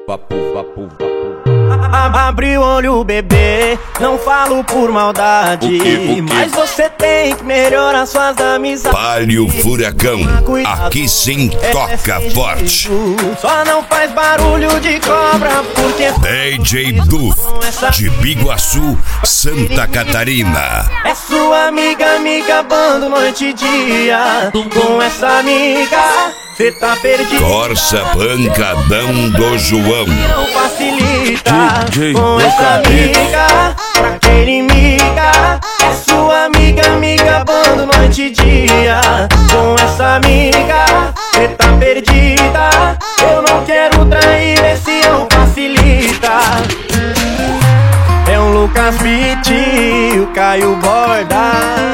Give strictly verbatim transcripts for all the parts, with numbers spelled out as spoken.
Papo, papo, papo. Abre o olho, bebê, não falo por maldade, O quê, o quê? mas você tem que melhorar suas amizades. Palio Furacão, aqui sim toca forte. Só não faz barulho de cobra porque D J Duff, de Biguaçu, Santa Catarina. é sua amiga, amiga, bando noite e dia. Com essa amiga, cê tá perdido. Corsa Pancadão do João. Não facilita. D J Com essa amiga, pra quem inimiga, é sua amiga, amiga, bando noite e dia. Com essa amiga, cê tá perdida. Eu não quero trair, esse não facilita. É o Lucas Beat, o Caio Borda.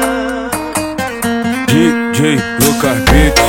D J Lucas Beat.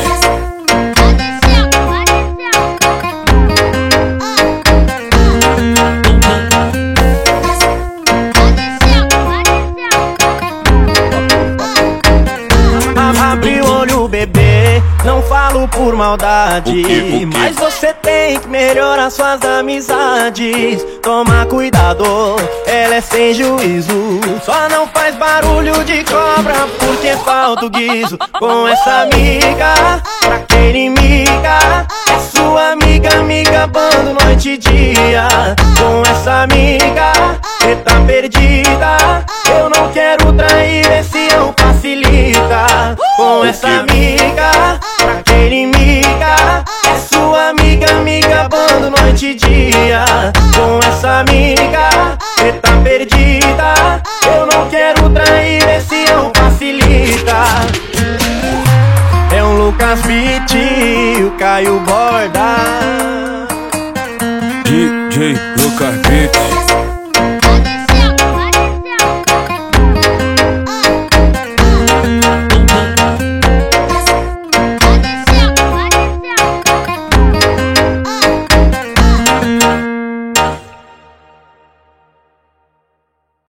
Abre o olho, bebê, não falo por maldade, O quê, o quê? mas você tem que melhorar suas amizades. Toma cuidado, ela é sem juízo. Só não faz barulho de cobra porque falta o guizo. Com essa amiga, pra quem inimiga, é sua amiga, amiga, bando noite e dia. Com essa amiga, cê tá perdida. Eu não quero trair, esse não facilita. Com essa amiga, pra quem inimiga, é sua amiga, amiga, bando noite e dia. Com essa amiga, cê tá perdida. Eu não quero trair, esse não facilita. É um Lucas Beat, o Caio Borda. D J Lucas Beat.